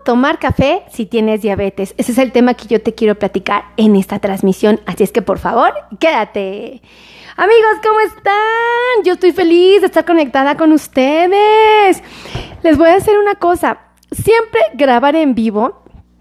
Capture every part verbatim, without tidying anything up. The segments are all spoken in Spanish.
tomar café si tienes diabetes? Ese es el tema que yo te quiero platicar en esta transmisión, así es que por favor, quédate. Amigos, ¿cómo están? Yo estoy feliz de estar conectada con ustedes. Les voy a decir una cosa, siempre grabar en vivo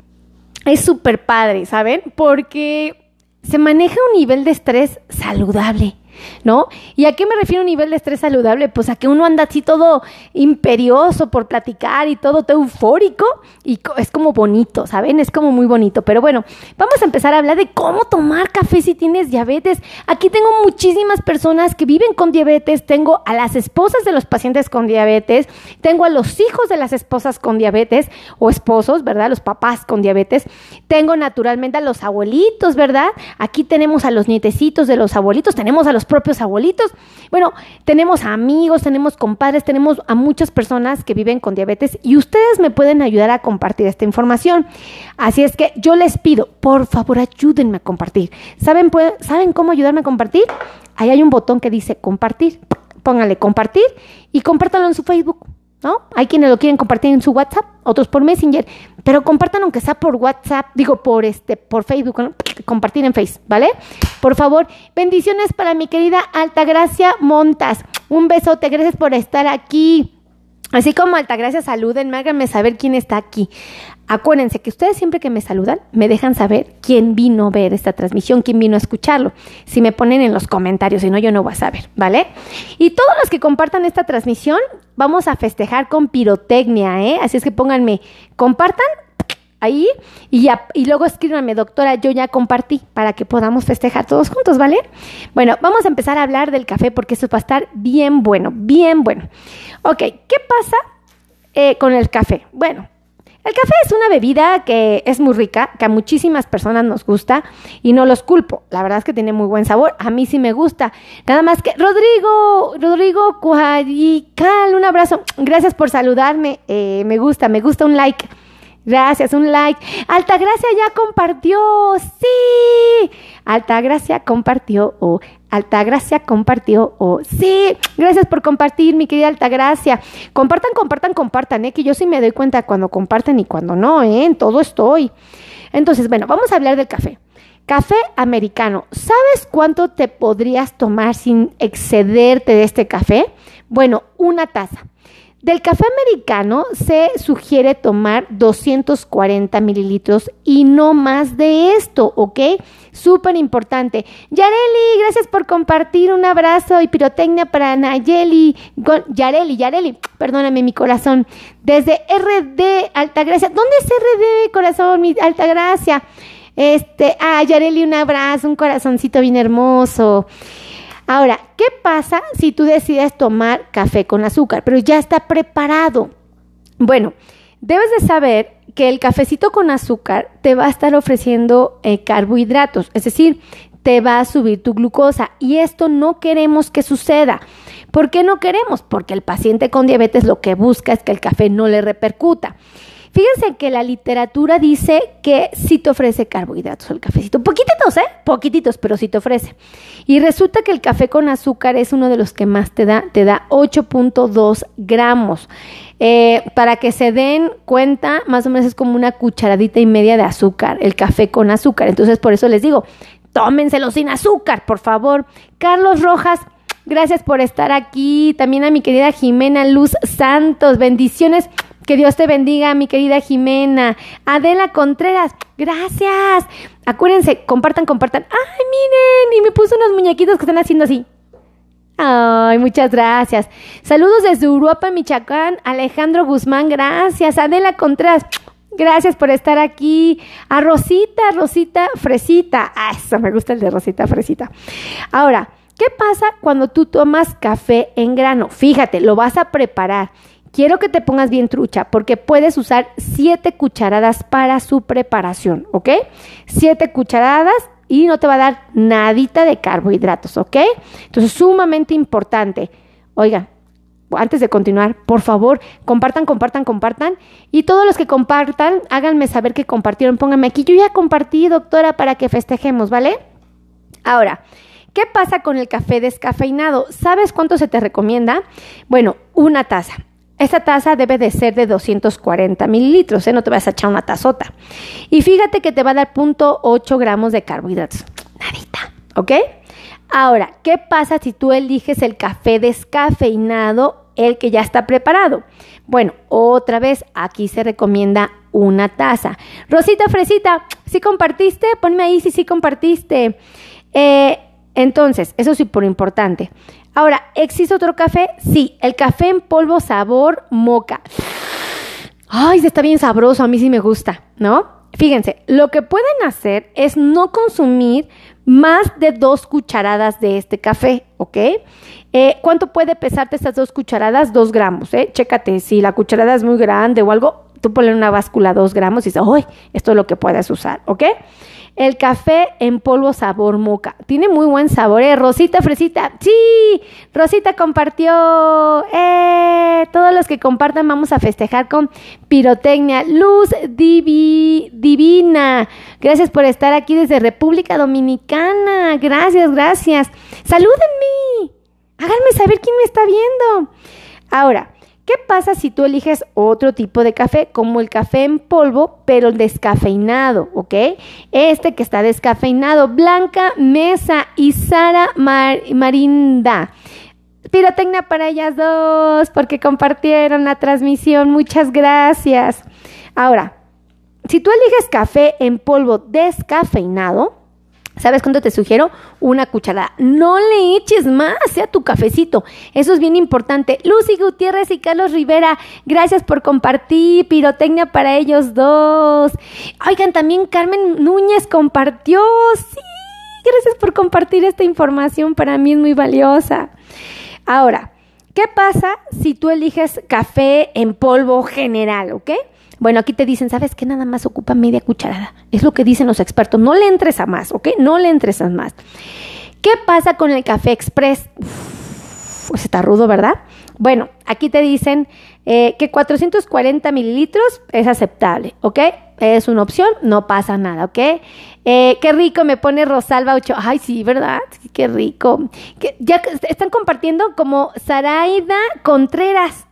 es súper padre, ¿saben? Porque se maneja un nivel de estrés saludable, ¿no? ¿Y a qué me refiero a un nivel de estrés saludable? Pues a que uno anda así todo imperioso por platicar y todo, todo eufórico y es como bonito, ¿saben? Es como muy bonito. Pero bueno, vamos a empezar a hablar de cómo tomar café si tienes diabetes. Aquí tengo muchísimas personas que viven con diabetes, tengo a las esposas de los pacientes con diabetes, tengo a los hijos de las esposas con diabetes o esposos, ¿verdad? Los papás con diabetes, tengo naturalmente a los abuelitos, ¿verdad? Aquí tenemos a los nietecitos de los abuelitos, tenemos a los propios abuelitos. Bueno, tenemos amigos, tenemos compadres, tenemos a muchas personas que viven con diabetes y ustedes me pueden ayudar a compartir esta información. Así es que yo les pido, por favor, ayúdenme a compartir. ¿Saben, pues, ¿saben cómo ayudarme a compartir? Ahí hay un botón que dice compartir. Pónganle compartir y compártanlo en su Facebook, ¿no? Hay quienes lo quieren compartir en su WhatsApp, otros por Messenger, pero compartan aunque sea por WhatsApp, digo por este, por Facebook, ¿no? Compartir en Face, ¿vale? Por favor, bendiciones para mi querida Altagracia Montas. Un besote, gracias por estar aquí. Así como Altagracia, salúdenme, háganme saber quién está aquí. Acuérdense que ustedes siempre que me saludan, me dejan saber quién vino a ver esta transmisión, quién vino a escucharlo. Si me ponen en los comentarios, si no, yo no voy a saber, ¿vale? Y todos los que compartan esta transmisión, vamos a festejar con pirotecnia, ¿eh? Así es que pónganme, compartan ahí y, ya, y luego escríbanme, doctora, yo ya compartí para que podamos festejar todos juntos, ¿vale? Bueno, vamos a empezar a hablar del café porque eso va a estar bien bueno, bien bueno. Ok, ¿qué pasa eh, con el café? Bueno, el café es una bebida que es muy rica, que a muchísimas personas nos gusta y no los culpo. La verdad es que tiene muy buen sabor. A mí sí me gusta. Nada más que, Rodrigo, Rodrigo Cuarical, un abrazo. Gracias por saludarme. Eh, me gusta, me gusta un like. Gracias, un like. Altagracia ya compartió. Sí. Altagracia compartió. Oh, Altagracia compartió. Oh, sí. Gracias por compartir, mi querida Altagracia. Compartan, compartan, compartan, ¿eh? Que yo sí me doy cuenta cuando comparten y cuando no, ¿eh? En todo estoy. Entonces, bueno, vamos a hablar del café. Café americano. ¿Sabes cuánto te podrías tomar sin excederte de este café? Bueno, una taza. Del café americano se sugiere tomar doscientos cuarenta mililitros y no más de esto, ¿ok? Súper importante. Yareli, gracias por compartir. Un abrazo y pirotecnia para Nayeli. Yareli, Yareli, perdóname mi corazón. Desde R D Altagracia. ¿Dónde es R D, corazón, mi Altagracia? Este, ah, Yareli, un abrazo, un corazoncito bien hermoso. Ahora, ¿qué pasa si tú decides tomar café con azúcar, pero ya está preparado? Bueno, debes de saber que el cafecito con azúcar te va a estar ofreciendo eh, carbohidratos, es decir, te va a subir tu glucosa y esto no queremos que suceda. ¿Por qué no queremos? Porque el paciente con diabetes lo que busca es que el café no le repercuta. Fíjense que la literatura dice que sí te ofrece carbohidratos el cafecito. Poquititos, ¿eh? Poquititos, pero sí te ofrece. Y resulta que el café con azúcar es uno de los que más te da. Te da ocho punto dos gramos. Eh, para que se den cuenta, más o menos es como una cucharadita y media de azúcar, el café con azúcar. Entonces, por eso les digo, tómenselo sin azúcar, por favor. Carlos Rojas, gracias por estar aquí. También a mi querida Jimena Luz Santos, bendiciones. Que Dios te bendiga, mi querida Jimena. Adela Contreras, gracias. Acuérdense, compartan, compartan. ¡Ay, miren! Y me puso unos muñequitos que están haciendo así. ¡Ay, muchas gracias! Saludos desde Uruapan, Michoacán. Alejandro Guzmán, gracias. Adela Contreras, gracias por estar aquí. A Rosita, Rosita Fresita. Ah, eso, me gusta el de Rosita Fresita. Ahora, ¿qué pasa cuando tú tomas café en grano? Fíjate, lo vas a preparar. Quiero que te pongas bien trucha porque puedes usar siete cucharadas para su preparación, ¿ok? Siete cucharadas y no te va a dar nadita de carbohidratos, ¿ok? Entonces, sumamente importante. Oigan, antes de continuar, por favor, compartan, compartan, compartan. Y todos los que compartan, háganme saber que compartieron. Pónganme aquí, yo ya compartí, doctora, para que festejemos, ¿vale? Ahora, ¿qué pasa con el café descafeinado? ¿Sabes cuánto se te recomienda? Bueno, una taza. Esta taza debe de ser de doscientos cuarenta mililitros, ¿eh? No te vas a echar una tazota. Y fíjate que te va a dar cero punto ocho gramos de carbohidratos. Nadita, ¿ok? Ahora, ¿qué pasa si tú eliges el café descafeinado, el que ya está preparado? Bueno, otra vez, aquí se recomienda una taza. Rosita Fresita, ¿sí compartiste? Ponme ahí si sí compartiste. Eh, entonces, eso es súper importante. Ahora, ¿existe otro café? Sí, el café en polvo sabor moca. Ay, está bien sabroso, a mí sí me gusta, ¿no? Fíjense, lo que pueden hacer es no consumir más de dos cucharadas de este café, ¿ok? Eh, ¿Cuánto puede pesarte estas dos cucharadas? Dos gramos, ¿eh? Chécate, si la cucharada es muy grande o algo, tú ponle en una báscula dos gramos y dices, ¡ay! Esto es lo que puedes usar, ¿ok? El café en polvo sabor moca. Tiene muy buen sabor, ¿eh? Rosita Fresita. ¡Sí! Rosita compartió. ¡Eh! Todos los que compartan vamos a festejar con pirotecnia. Luz divi, divina. Gracias por estar aquí desde República Dominicana. Gracias, gracias. ¡Salúdenme! Háganme saber quién me está viendo. Ahora, ¿qué pasa si tú eliges otro tipo de café, como el café en polvo, pero descafeinado, ¿ok? Este que está descafeinado, Blanca Mesa y Sara Mar- Marinda. Pirotecnia para ellas dos, porque compartieron la transmisión. Muchas gracias. Ahora, si tú eliges café en polvo descafeinado, ¿sabes cuánto te sugiero? Una cucharada. No le eches más, sea tu cafecito. Eso es bien importante. Lucy Gutiérrez y Carlos Rivera, gracias por compartir. Pirotecnia para ellos dos. Oigan, también Carmen Núñez compartió. Sí, gracias por compartir esta información. Para mí es muy valiosa. Ahora, ¿qué pasa si tú eliges café en polvo general, ok? Bueno, aquí te dicen, ¿sabes qué? Nada más ocupa media cucharada. Es lo que dicen los expertos. No le entres a más, ¿ok? No le entres a más. ¿Qué pasa con el café express? Uf, pues está rudo, ¿verdad? Bueno, aquí te dicen eh, que cuatrocientos cuarenta mililitros es aceptable, ¿ok? Es una opción, no pasa nada, ¿ok? Eh, qué rico, me pone Rosalba ocho. Ay, sí, ¿verdad? Qué rico. Que ya están compartiendo como Zaraida Contreras.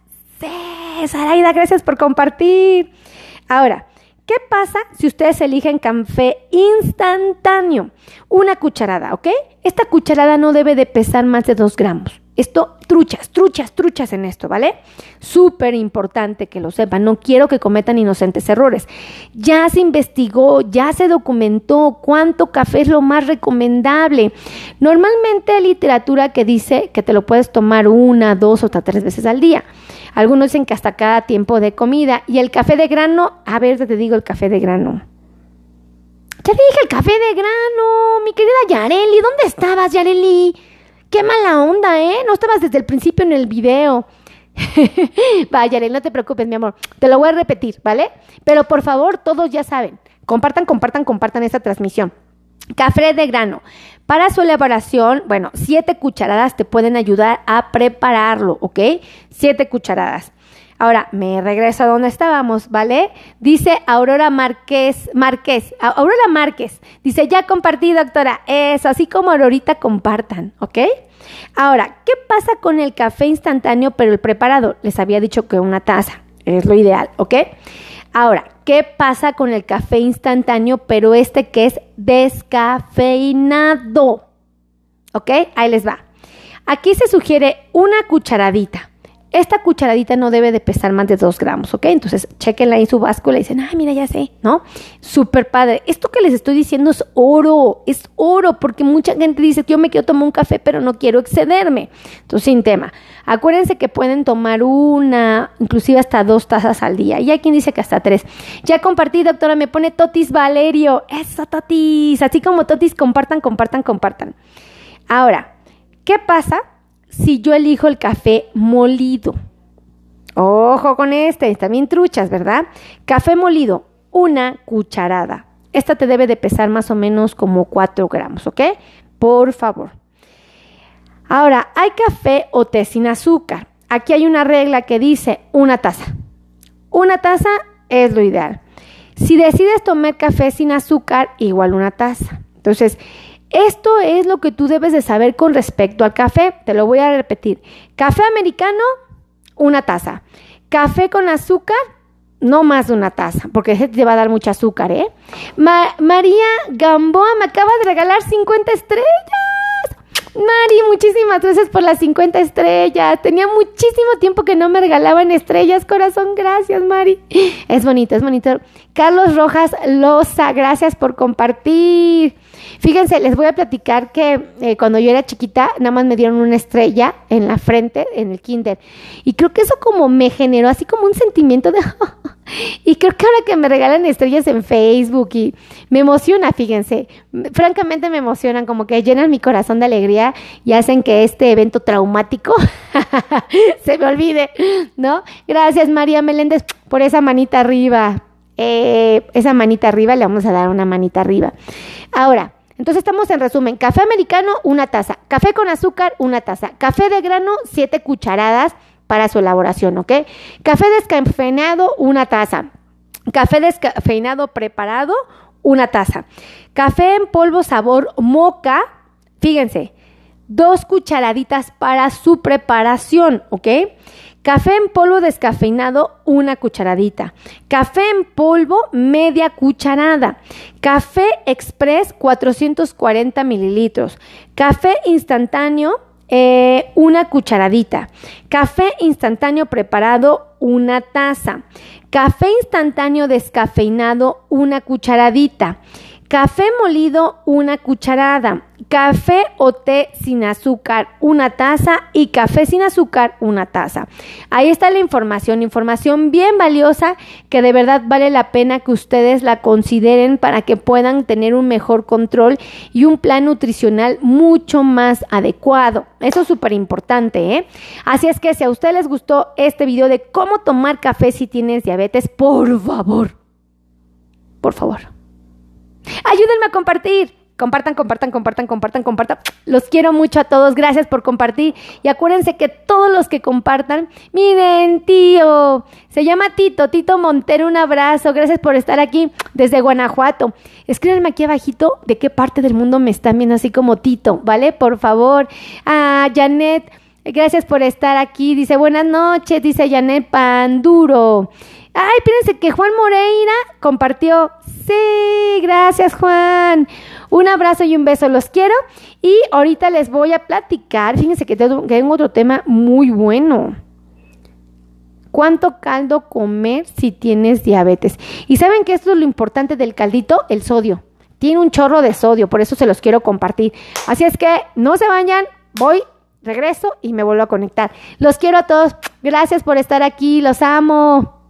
Sí, Zaraida, gracias por compartir. Ahora, ¿qué pasa si ustedes eligen café instantáneo? Una cucharada, ¿ok? Esta cucharada no debe de pesar más de dos gramos. Esto, truchas, truchas, truchas en esto, ¿vale? Súper importante que lo sepan. No quiero que cometan inocentes errores. Ya se investigó, ya se documentó cuánto café es lo más recomendable. Normalmente hay literatura que dice que te lo puedes tomar una, dos o hasta tres veces al día. Algunos dicen que hasta cada tiempo de comida. Y el café de grano, a ver, te digo el café de grano. Ya dije el café de grano, mi querida Yareli. ¿Dónde estabas, Yareli? Qué mala onda, ¿eh? No estabas desde el principio en el video. Va, Yareli, no te preocupes, mi amor. Te lo voy a repetir, ¿vale? Pero por favor, todos ya saben. Compartan, compartan, compartan esta transmisión. Café de grano. Para su elaboración, bueno, siete cucharadas te pueden ayudar a prepararlo, ¿ok? Siete cucharadas. Ahora, me regreso a donde estábamos, ¿vale? Dice Aurora Márquez, Márquez, Aurora Márquez, dice, ya compartí, doctora. Eso, así como Aurorita, compartan, ¿ok? Ahora, ¿qué pasa con el café instantáneo, pero el preparado? Les había dicho que una taza, es lo ideal, ¿ok? Ahora, ¿qué pasa con el café instantáneo, pero este que es descafeinado? ¿Ok? Ahí les va. Aquí se sugiere una cucharadita. Esta cucharadita no debe de pesar más de dos gramos, ¿ok? Entonces, chéquenla en su báscula y dicen, ah, mira, ya sé, ¿no? Súper padre. Esto que les estoy diciendo es oro, es oro, porque mucha gente dice que yo me quiero tomar un café, pero no quiero excederme. Entonces, sin tema. Acuérdense que pueden tomar una, inclusive hasta dos tazas al día. Y hay quien dice que hasta tres. Ya compartí, doctora, me pone Totis Valerio. Eso, Totis. Así como Totis, compartan, compartan, compartan. Ahora, ¿qué pasa si yo elijo el café molido? Ojo con este, también truchas, ¿verdad? Café molido, una cucharada. Esta te debe de pesar más o menos como cuatro gramos, ¿ok? Por favor. Ahora, hay café o té sin azúcar. Aquí hay una regla que dice una taza. Una taza es lo ideal. Si decides tomar café sin azúcar, igual una taza. Entonces, esto es lo que tú debes de saber con respecto al café. Te lo voy a repetir. Café americano, una taza. Café con azúcar, no más de una taza, porque ese te va a dar mucho azúcar, ¿eh? Ma- María Gamboa me acaba de regalar cincuenta estrellas. Mari, muchísimas gracias por las cincuenta estrellas. Tenía muchísimo tiempo que no me regalaban estrellas, corazón. Gracias, Mari. Es bonito, es bonito. Carlos Rojas Loza, gracias por compartir. Fíjense, les voy a platicar que eh, cuando yo era chiquita, nada más me dieron una estrella en la frente, en el kinder. Y creo que eso como me generó así como un sentimiento de... Y creo que ahora que me regalan estrellas en Facebook y me emociona, fíjense, francamente me emocionan, como que llenan mi corazón de alegría y hacen que este evento traumático se me olvide, ¿no? Gracias, María Meléndez, por esa manita arriba, eh, esa manita arriba, le vamos a dar una manita arriba. Ahora, entonces estamos en resumen: café americano, una taza; café con azúcar, una taza; café de grano, siete cucharadas para su elaboración, ¿ok? Café descafeinado, una taza; café descafeinado preparado, una taza; café en polvo sabor moca, fíjense, dos cucharaditas para su preparación, ¿ok? Café en polvo descafeinado, una cucharadita; café en polvo, media cucharada; café express, cuatrocientos cuarenta mililitros; café instantáneo, eh, una cucharadita; café instantáneo preparado, una taza; café instantáneo descafeinado, una cucharadita; café molido, una cucharada; café o té sin azúcar, una taza; y café sin azúcar, una taza. Ahí está la información, información bien valiosa que de verdad vale la pena que ustedes la consideren para que puedan tener un mejor control y un plan nutricional mucho más adecuado. Eso es súper importante, ¿eh? Así es que si a ustedes les gustó este video de cómo tomar café si tienes diabetes, por favor, por favor, ayúdenme a compartir. Compartan, compartan, compartan, compartan, compartan. Los quiero mucho a todos. Gracias por compartir. Y acuérdense que todos los que compartan... Miren, tío. Se llama Tito. Tito Montero, un abrazo. Gracias por estar aquí desde Guanajuato. Escríbanme aquí abajito de qué parte del mundo me están viendo, así como Tito, ¿vale? Por favor. Ah, Janet, gracias por estar aquí. Dice, buenas noches. Dice Janet Panduro. Ay, fíjense que Juan Moreira compartió. Sí, gracias, Juan. Un abrazo y un beso, los quiero. Y ahorita les voy a platicar. Fíjense que tengo, que tengo otro tema muy bueno. ¿Cuánto caldo comer si tienes diabetes? Y saben que esto es lo importante del caldito, el sodio. Tiene un chorro de sodio, por eso se los quiero compartir. Así es que no se vayan, voy, regreso y me vuelvo a conectar. Los quiero a todos. Gracias por estar aquí, los amo.